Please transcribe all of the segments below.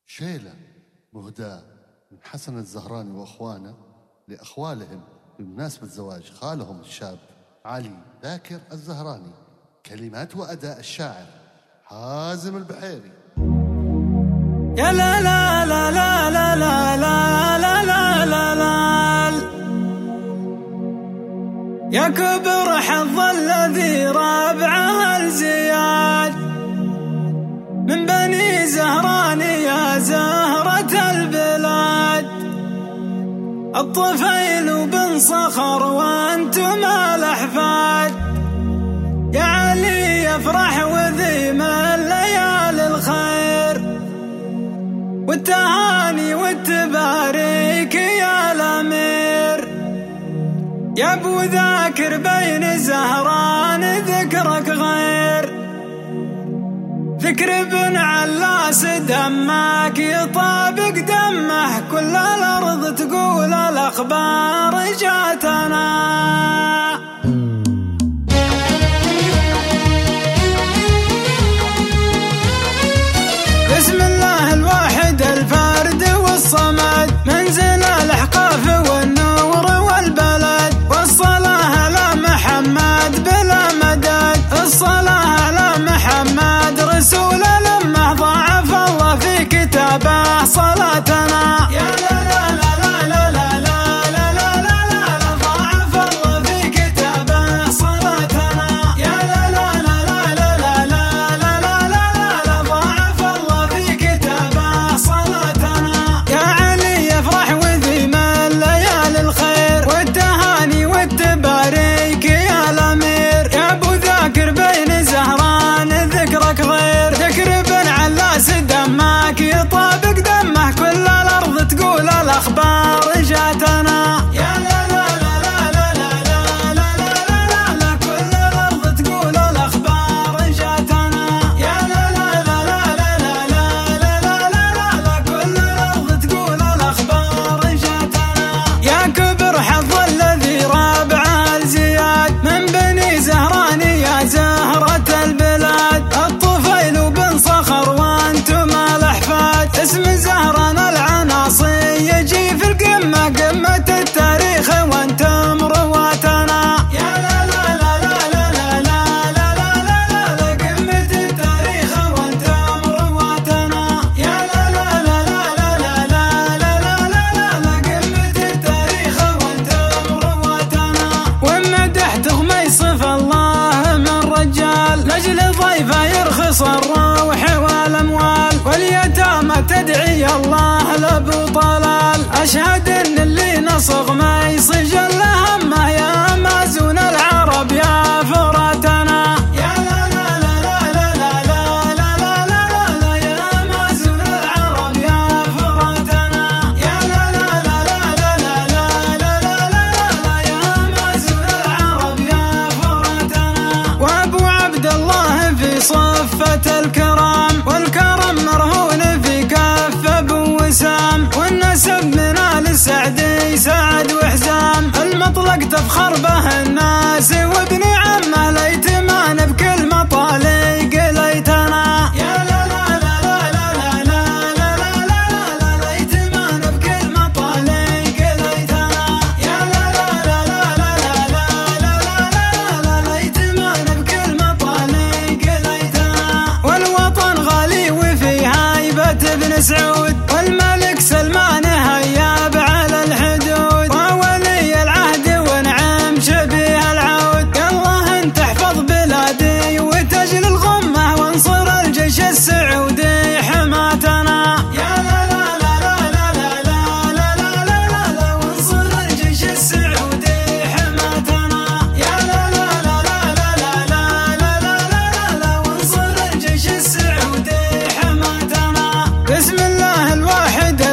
شيلة مهداة من حسن الزهراني وأخوانه لأخوالهم بمناسبة زواج خالهم الشاب علي ذاكر الزهراني. كلمات وأداء الشاعر حازم البحيري. يا لا لا لا لا لا لا لا لا لا لا يا كبر حظ الذي رابعه الزياد من بني زهران يا زهرة البلاد. الطفيل بن صخر وانتم الأحفاد يا علي يفرح وذيم الليالي الخير والتهاني والتباريك يا الأمير. يا ابو ذاكر بين زهران ذكرك غير ذكر ابن علاس دمك يطابق دمه كل الأرض تقول الأخبار جاتنا. بسم الله الواحد الفرد والصمد منزل الأحقاف والنور والبلد والصلاة على محمد بلا مدد. الصلاة على محمد رسول الأمة ضاعف الله في كتابه صلاتنا. يا لا لا لا لا لا لا لا لا لا ضاعف الله في كتابه صلاتنا. يا لا لا لا لا لا لا لا لا ضاعف الله في كتابه صلاتنا. يا علي يفرح وذيم الليالي الخير والتهاني والتباريك يا الأمير. يا ابو ذاكر بين زهران ذكرك غير ذكر ابن علاس دمك يطابق دمه كل الأرض تقول الأخبار جاتنا. يا لا لا لا لا لا لا لا لا لا كل الأرض تقول الأخبار جاتنا. يا لا لا لا لا لا لا لا لا كل الأرض تقول الأخبار جاتنا. يا كبر حظ الذي رابعه الزياد من بني زهران يا زهرة البلاد. الطفيل بن صخر وانتم الأحفاد اسم زهران العناصي يجي في القمة قمة التاريخ وانتم رواتنا. يا لا لا لا لا لا لا لا لا لا قمة التاريخ وانتم رواتنا. يا لا لا لا لا لا لا لا لا قمة التاريخ وانتم رواتنا. ومدحت غميص الله من رجال لاجل ضيفه يرخص الروح والاموال واليتامى تدعي الله لابو طلال. اشهد ان اللي نصغ ما يصجل همه يا مازون العرب يا فراتنا. يا لا لا لا لا لا لا لا لا لا يا مازون العرب يا فراتنا. يا لا لا لا لا لا لا لا لا يا مازون العرب يا فراتنا. وابو عبد الله في صفة الكرام والكرم مرهون في كف ابو وسام والنسب من آل السعدي سعد وحزام. المطلق تفخر به الناس وابن عمه ليتمان بكل مطالق ليتنا. يا لا لا لا لا لا لا لا لا ليتمان بكل مطالق ليتنا. يا لا لا لا لا لا لا ليتمان بكل مطالق ليتنا. والوطن غالي وفي هيبة ابن سعود والملك سلمان هياب على الحدود وولي العهد ونعم شبيه العود. يالله انت احفظ بلادي وتجل الغمة وانصر الجيش السعودي حماتنا. يا لا لا لا لا لا لا لا لا وانصر الجيش السعودي حماتنا. يا لا لا لا لا لا لا لا وانصر الجيش السعودي حماتنا. بسم الله الواحد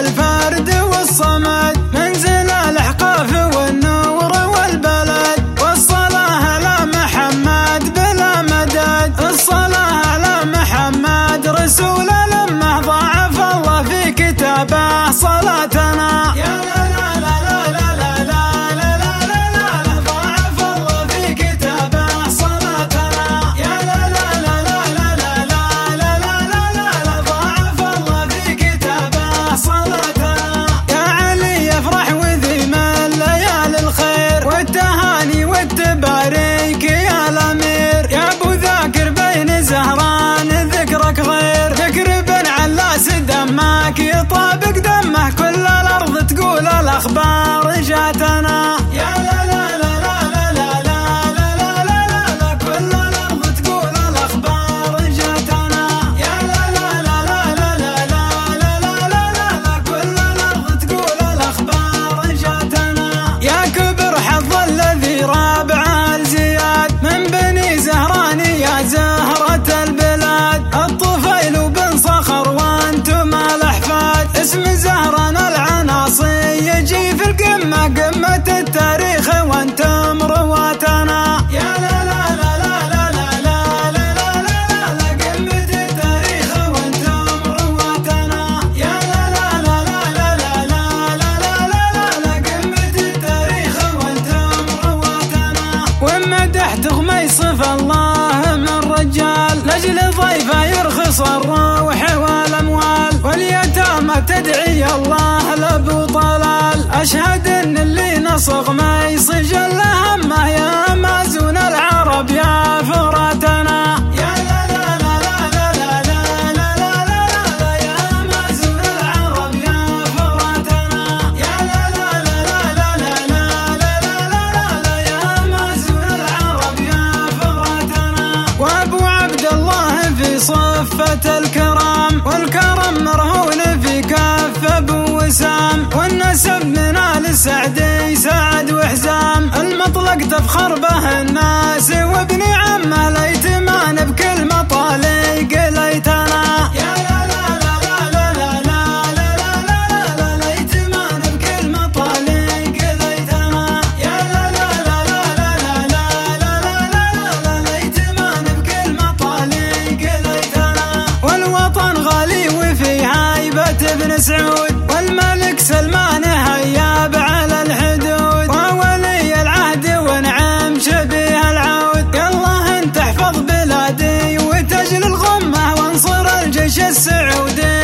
الأخبار جاتنا. يا لا لا لا لا لا لا لا لا لا لا كل الأرض تقول الأخبار جاتنا. يا لا لا لا لا لا لا لا لا لا كل الأرض تقول الأخبار جاتنا. يا كبر حظ الذي رابعه الزياد من بني زهراني يا زهرة البلاد. الطفيل وبن صخر وانتم الأحفاد اسم زهرنا العناصي يجي في القمة قمة التاريخ وانتم رواتنا. يا لا لا لا لا لا لا لا لا لا لا قمة التاريخ وانتم رواتنا. يا لا لا لا لا لا لا لا لا لا قمة التاريخ وانتم رواتنا. ومدحت غميص الله من رجال لاجل ضيفه يرخص الروح والاموال. واليتامى تدعي الله لابو طلال. اشهد ان اللي نصغ ميص جل همه يا مازون العرب يا فراتنا. يا لا لا لا لا لا لا لا لا لا يا مازون العرب يا فراتنا. يا لا لا لا لا لا لا لا لا يا مازون العرب يا فراتنا. وابو عبد الله في صفة الكرام والكرم مرهون في كف ابو وسام. والنسب من آل سعدي سعد وحزام. المطلق تفخر به الناس وابن عمه ليتمان بكل مطالق ليتنا. يا لا لا لا لا لا لا لا لا لا ليتمان بكل مطالق ليتنا. يا لا لا لا لا لا لا لا لا ليتمان بكل مطالق ليتنا. والوطن غالي وفي هيبة ابن سعود. والملك سلمان هياب على الحدود. وولي العهد ونعم شبيه العود. يالله انت احفظ بلادي وتجل الغمة وانصر الجيش السعودي.